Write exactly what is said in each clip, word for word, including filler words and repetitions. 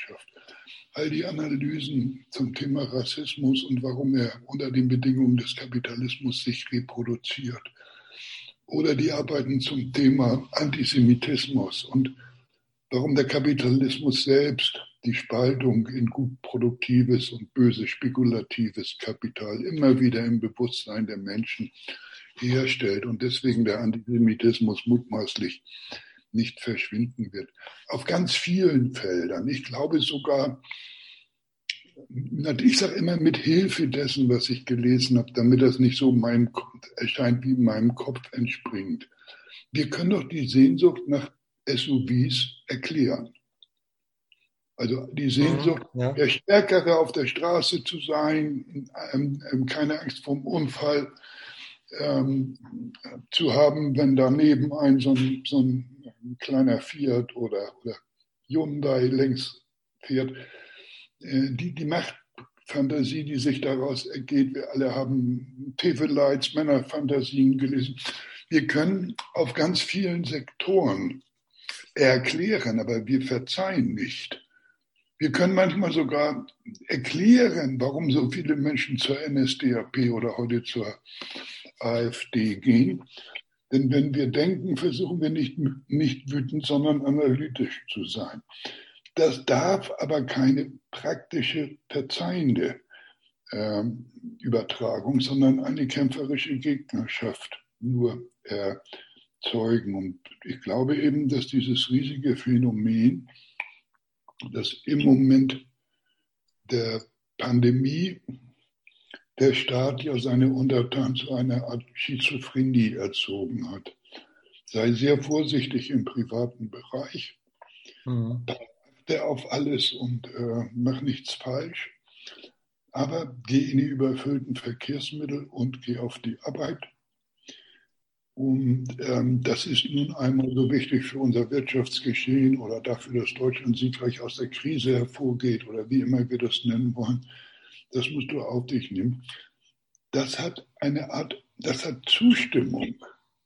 Gesellschaft. All die Analysen zum Thema Rassismus und warum er unter den Bedingungen des Kapitalismus sich reproduziert. Oder die Arbeiten zum Thema Antisemitismus und warum der Kapitalismus selbst die Spaltung in gut produktives und böse spekulatives Kapital immer wieder im Bewusstsein der Menschen herstellt und deswegen der Antisemitismus mutmaßlich nicht verschwinden wird. Auf ganz vielen Feldern. Ich glaube sogar, ich sage immer mit Hilfe dessen, was ich gelesen habe, damit das nicht so meinem erscheint, wie meinem Kopf entspringt. Wir können doch die Sehnsucht nach S U Vs erklären. Also die Sehnsucht, ja. Der Stärkere auf der Straße zu sein, ähm, keine Angst vor dem Unfall ähm, zu haben, wenn daneben ein so ein, so ein kleiner Fiat oder, oder Hyundai längs fährt. Äh, die, die Machtfantasie, die sich daraus ergeht, wir alle haben Tefelites, Männerfantasien gelesen. Wir können auf ganz vielen Sektoren erklären, aber wir verzeihen nicht. Wir können manchmal sogar erklären, warum so viele Menschen zur N S D A P oder heute zur AfD gehen. Denn wenn wir denken, versuchen wir nicht, nicht wütend, sondern analytisch zu sein. Das darf aber keine praktische, verzeihende äh, Übertragung, sondern eine kämpferische Gegnerschaft nur erzeugen. Und ich glaube eben, dass dieses riesige Phänomen, dass im Moment der Pandemie der Staat ja seine Untertanen zu einer Art Schizophrenie erzogen hat. Sei sehr vorsichtig im privaten Bereich, mhm. achte auf alles und äh, mach nichts falsch, aber geh in die überfüllten Verkehrsmittel und geh auf die Arbeit. Und ähm, das ist nun einmal so wichtig für unser Wirtschaftsgeschehen oder dafür, dass Deutschland siegreich aus der Krise hervorgeht oder wie immer wir das nennen wollen. Das musst du auf dich nehmen. Das hat eine Art, das hat Zustimmung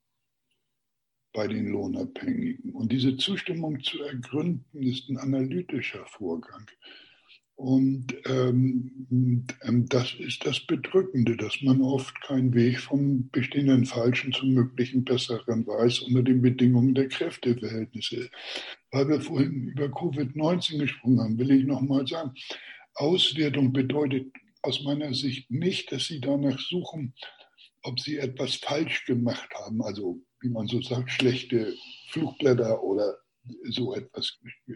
bei den Lohnabhängigen. Und diese Zustimmung zu ergründen, ist ein analytischer Vorgang. Und ähm, das ist das Bedrückende, dass man oft keinen Weg vom bestehenden Falschen zum möglichen Besseren weiß unter den Bedingungen der Kräfteverhältnisse. Weil wir vorhin über Covid neunzehn gesprochen haben, will ich nochmal sagen, Auswertung bedeutet aus meiner Sicht nicht, dass Sie danach suchen, ob Sie etwas falsch gemacht haben, also wie man so sagt, schlechte Flugblätter oder so etwas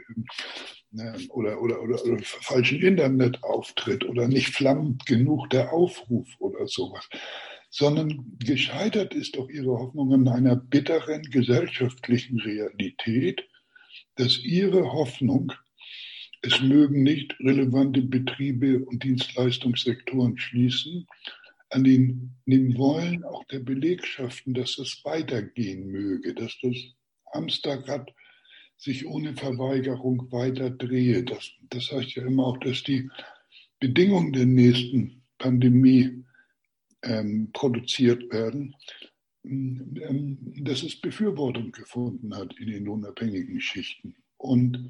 oder, oder, oder, oder falschen Internetauftritt oder nicht flammend genug der Aufruf oder sowas, sondern gescheitert ist doch Ihre Hoffnung an einer bitteren gesellschaftlichen Realität, dass Ihre Hoffnung, es mögen nicht relevante Betriebe und Dienstleistungssektoren schließen, an den, dem Wollen auch der Belegschaften, dass es weitergehen möge, dass das Hamsterrad sich ohne Verweigerung weiter drehe. Das, das heißt ja immer auch, dass die Bedingungen der nächsten Pandemie ähm, produziert werden, ähm, dass es Befürwortung gefunden hat in den unabhängigen Schichten. Und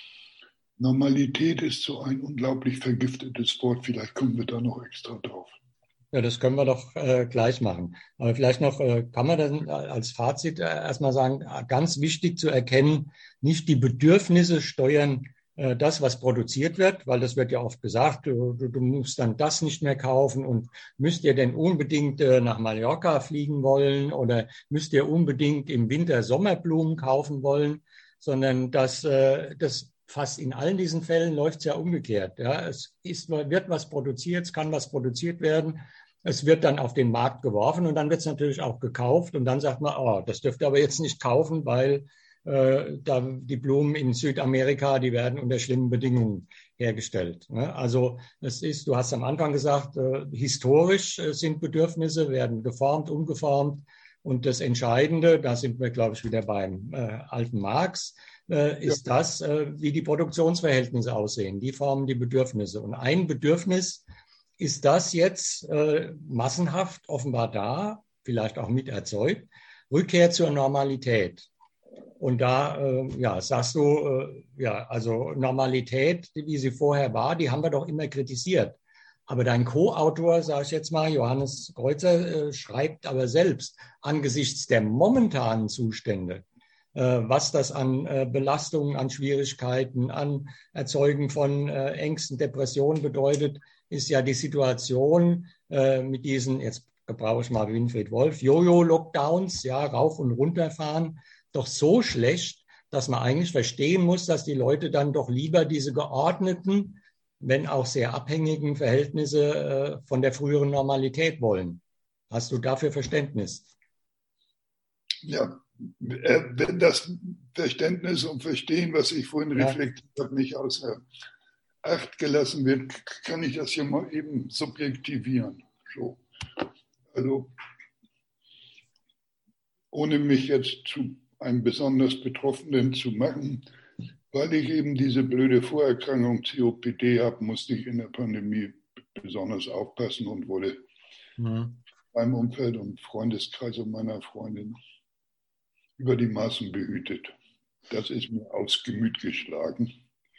Normalität ist so ein unglaublich vergiftetes Wort. Vielleicht kommen wir da noch extra drauf. Ja, das können wir doch äh, gleich machen. Aber vielleicht noch, äh, kann man dann als Fazit äh, erstmal sagen, ganz wichtig zu erkennen, nicht die Bedürfnisse steuern äh, das, was produziert wird, weil das wird ja oft gesagt, du, du musst dann das nicht mehr kaufen und müsst ihr denn unbedingt äh, nach Mallorca fliegen wollen oder müsst ihr unbedingt im Winter Sommerblumen kaufen wollen, sondern dass äh, das fast in allen diesen Fällen läuft es ja umgekehrt. Ja, es ist, wird was produziert, es kann was produziert werden. Es wird dann auf den Markt geworfen und dann wird es natürlich auch gekauft. Und dann sagt man, oh, das dürft ihr aber jetzt nicht kaufen, weil äh, da die Blumen in Südamerika, die werden unter schlimmen Bedingungen hergestellt. Ne? Also es ist, du hast am Anfang gesagt, äh, historisch äh, sind Bedürfnisse, werden geformt, umgeformt. Und das Entscheidende, da sind wir, glaube ich, wieder beim äh, alten Marx, äh, ist ja. das, äh, wie die Produktionsverhältnisse aussehen. Die formen die Bedürfnisse. Und ein Bedürfnis ist das jetzt äh, massenhaft offenbar da, vielleicht auch mit erzeugt, Rückkehr zur Normalität. Und da, äh, ja, sagst du, äh, ja, also Normalität, wie sie vorher war, die haben wir doch immer kritisiert. Aber dein Co-Autor, sage ich jetzt mal, Johannes Kreuzer, äh, schreibt aber selbst angesichts der momentanen Zustände, äh, was das an äh, Belastungen, an Schwierigkeiten, an Erzeugen von äh, Ängsten, Depressionen bedeutet, ist ja die Situation äh, mit diesen, jetzt gebrauche ich mal Winfried Wolf, Jojo-Lockdowns, ja, rauf und runter fahren, doch so schlecht, dass man eigentlich verstehen muss, dass die Leute dann doch lieber diese geordneten, wenn auch sehr abhängigen Verhältnisse äh, von der früheren Normalität wollen. Hast du dafür Verständnis? Ja, wenn das Verständnis und Verstehen, was ich vorhin ja. reflektiert habe, nicht außer Acht gelassen wird, kann ich das hier mal eben subjektivieren. So. Also, ohne mich jetzt zu einem besonders Betroffenen zu machen, weil ich eben diese blöde Vorerkrankung C O P D habe, musste ich in der Pandemie besonders aufpassen und wurde mhm. beim Umfeld und Freundeskreis und meiner Freundin über die Maßen behütet. Das ist mir aufs Gemüt geschlagen.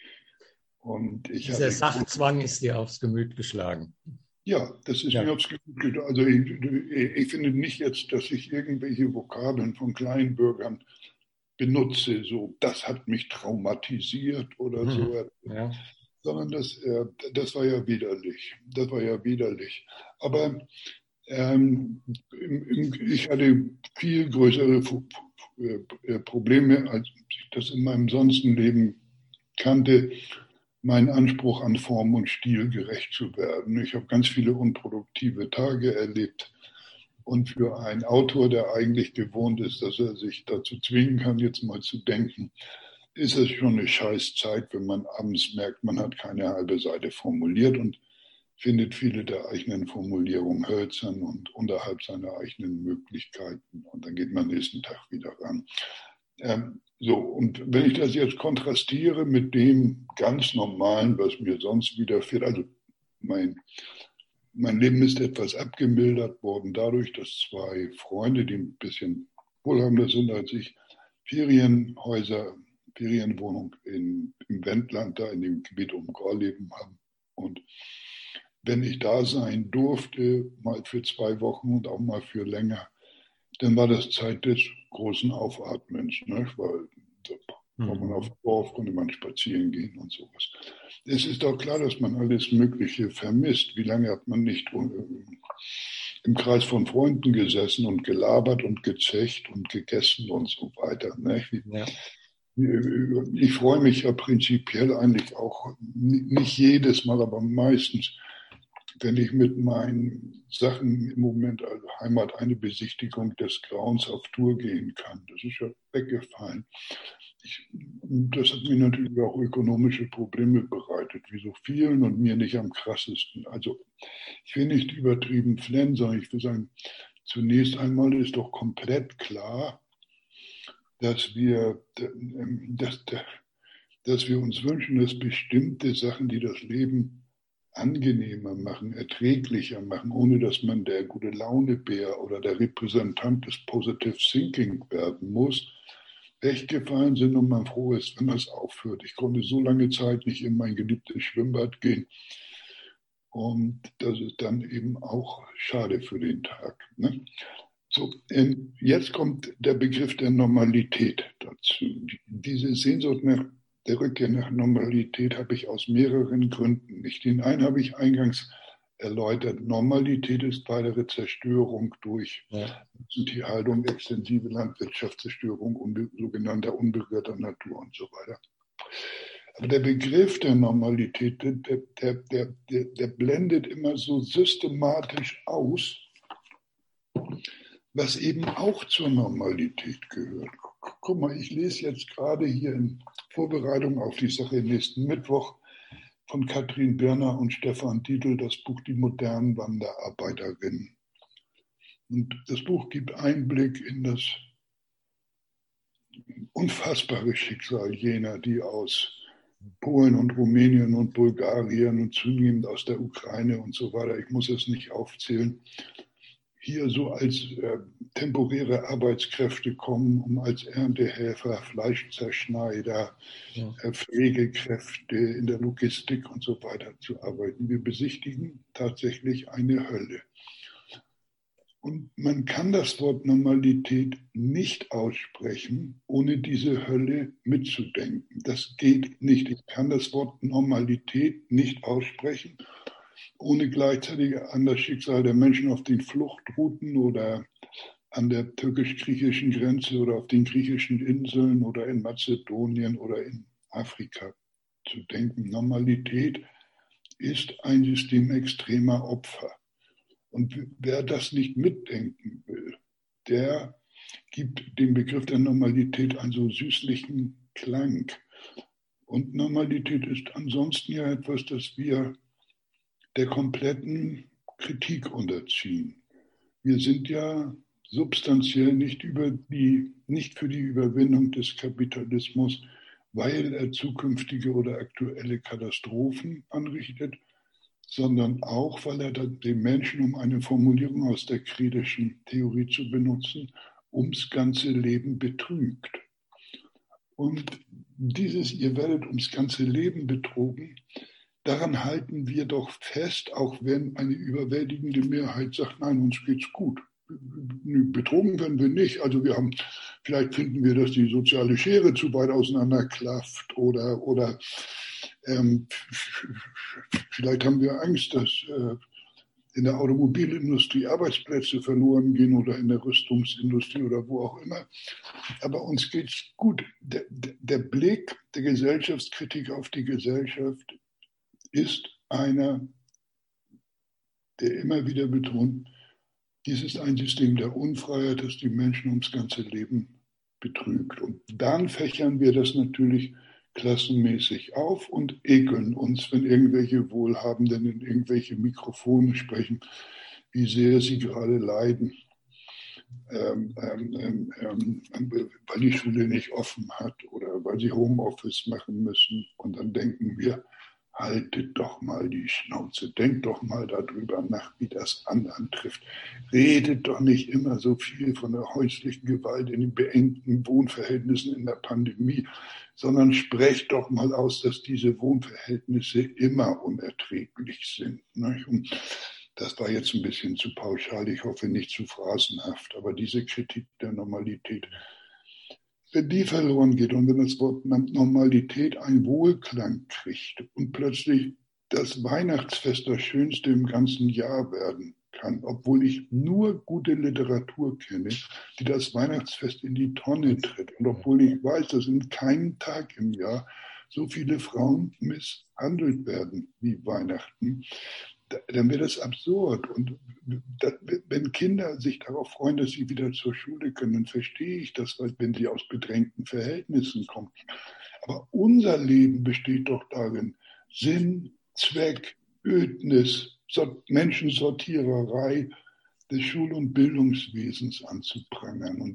Und ich Dieser Sachzwang ist dir aufs Gemüt geschlagen. Ja, das ist ja. mir aufs Gemüt geschlagen. Also ich, ich finde nicht jetzt, dass ich irgendwelche Vokabeln von Kleinbürgern benutze, so, das hat mich traumatisiert oder mhm. so. Ja. Sondern das, das war ja widerlich. Das war ja widerlich. Aber ähm, ich hatte viel größere Probleme, als ich das in meinem sonstigen Leben kannte, meinen Anspruch an Form und Stil gerecht zu werden. Ich habe ganz viele unproduktive Tage erlebt. Und für einen Autor, der eigentlich gewohnt ist, dass er sich dazu zwingen kann, jetzt mal zu denken, ist es schon eine Scheißzeit, wenn man abends merkt, man hat keine halbe Seite formuliert und findet viele der eigenen Formulierungen hölzern und unterhalb seiner eigenen Möglichkeiten. Und dann geht man nächsten Tag wieder ran. Ähm, so, und wenn ich das jetzt kontrastiere mit dem ganz Normalen, was mir sonst widerfährt, also mein, mein Leben ist etwas abgemildert worden dadurch, dass zwei Freunde, die ein bisschen wohlhabender sind als ich, Ferienhäuser, Ferienwohnung in, im Wendland, da in dem Gebiet um Gorleben haben. Und wenn ich da sein durfte, mal für zwei Wochen und auch mal für länger, dann war das Zeit des großen Aufatmens, ne? Weil da war man auf dem Dorf, konnte man spazieren gehen und sowas. Es ist auch klar, dass man alles Mögliche vermisst. Wie lange hat man nicht im Kreis von Freunden gesessen und gelabert und gezecht und gegessen und so weiter, ne? Ja. Ich freue mich ja prinzipiell eigentlich auch, nicht jedes Mal, aber meistens, wenn ich mit meinen Sachen im Moment als Heimat eine Besichtigung des Grauens auf Tour gehen kann. Das ist ja weggefallen. Ich, das hat mir natürlich auch ökonomische Probleme bereitet, wie so vielen und mir nicht am krassesten. Also ich will nicht übertrieben flennen, sondern ich will sagen, zunächst einmal ist doch komplett klar, dass wir, dass, dass wir uns wünschen, dass bestimmte Sachen, die das Leben angenehmer machen, erträglicher machen, ohne dass man der gute Launebär oder der Repräsentant des Positive Thinking werden muss, weggefallen sind und man froh ist, wenn das aufhört. Ich konnte so lange Zeit nicht in mein geliebtes Schwimmbad gehen und das ist dann eben auch schade für den Tag. Ne? So, jetzt kommt der Begriff der Normalität dazu. Diese Sehnsucht nach der Rückkehr nach Normalität habe ich aus mehreren Gründen nicht. Den einen habe ich eingangs erläutert. Normalität ist weitere Zerstörung durch ja. Tierhaltung, extensive Landwirtschaftszerstörung, unbe- sogenannter unberührter Natur und so weiter. Aber der Begriff der Normalität, der, der, der, der, der blendet immer so systematisch aus, was eben auch zur Normalität gehört. Guck mal, ich lese jetzt gerade hier in Vorbereitung auf die Sache nächsten Mittwoch von Katrin Birner und Stefan Dietl das Buch Die modernen Wanderarbeiterinnen. Und das Buch gibt Einblick in das unfassbare Schicksal jener, die aus Polen und Rumänien und Bulgarien und zunehmend aus der Ukraine und so weiter, ich muss es nicht aufzählen, hier so als äh, temporäre Arbeitskräfte kommen, um als Erntehelfer, Fleischzerschneider, ja. äh, Pflegekräfte in der Logistik und so weiter zu arbeiten. Wir besichtigen tatsächlich eine Hölle. Und man kann das Wort Normalität nicht aussprechen, ohne diese Hölle mitzudenken. Das geht nicht. Ich kann das Wort Normalität nicht aussprechen, ohne gleichzeitig an das Schicksal der Menschen auf den Fluchtrouten oder an der türkisch-griechischen Grenze oder auf den griechischen Inseln oder in Mazedonien oder in Afrika zu denken. Normalität ist ein System extremer Opfer. Und wer das nicht mitdenken will, der gibt dem Begriff der Normalität einen so süßlichen Klang. Und Normalität ist ansonsten ja etwas, das wir der kompletten Kritik unterziehen. Wir sind ja substanziell nicht, über die, nicht für die Überwindung des Kapitalismus, weil er zukünftige oder aktuelle Katastrophen anrichtet, sondern auch, weil er den Menschen, um eine Formulierung aus der kritischen Theorie zu benutzen, ums ganze Leben betrügt. Und dieses, ihr werdet ums ganze Leben betrogen, daran halten wir doch fest, auch wenn eine überwältigende Mehrheit sagt, nein, uns geht's gut. Betrogen werden wir nicht. Also wir haben, vielleicht finden wir, dass die soziale Schere zu weit auseinanderklafft oder, oder ähm, vielleicht haben wir Angst, dass äh, in der Automobilindustrie Arbeitsplätze verloren gehen oder in der Rüstungsindustrie oder wo auch immer. Aber uns geht's gut. Der, der Blick der Gesellschaftskritik auf die Gesellschaft ist einer, der immer wieder betont, dies ist ein System der Unfreiheit, das die Menschen ums ganze Leben betrügt. Und dann fächern wir das natürlich klassenmäßig auf und ekeln uns, wenn irgendwelche Wohlhabenden in irgendwelche Mikrofone sprechen, wie sehr sie gerade leiden, ähm, ähm, ähm, weil die Schule nicht offen hat oder weil sie Homeoffice machen müssen. Und dann denken wir, haltet doch mal die Schnauze, denkt doch mal darüber nach, wie das anderen trifft. Redet doch nicht immer so viel von der häuslichen Gewalt in den beengten Wohnverhältnissen in der Pandemie, sondern sprecht doch mal aus, dass diese Wohnverhältnisse immer unerträglich sind. Und das war jetzt ein bisschen zu pauschal, ich hoffe nicht zu phrasenhaft, aber diese Kritik der Normalität, wenn die verloren geht und wenn das Wort Normalität einen Wohlklang kriegt und plötzlich das Weihnachtsfest das Schönste im ganzen Jahr werden kann, obwohl ich nur gute Literatur kenne, die das Weihnachtsfest in die Tonne tritt und obwohl ich weiß, dass in keinem Tag im Jahr so viele Frauen misshandelt werden wie Weihnachten, dann wird das absurd. Und das, wenn Kinder sich darauf freuen, dass sie wieder zur Schule können, dann verstehe ich das, wenn sie aus bedrängten Verhältnissen kommen. Aber unser Leben besteht doch darin, Sinn, Zweck, Ödnis, Menschensortiererei des Schul- und Bildungswesens anzuprangern. Und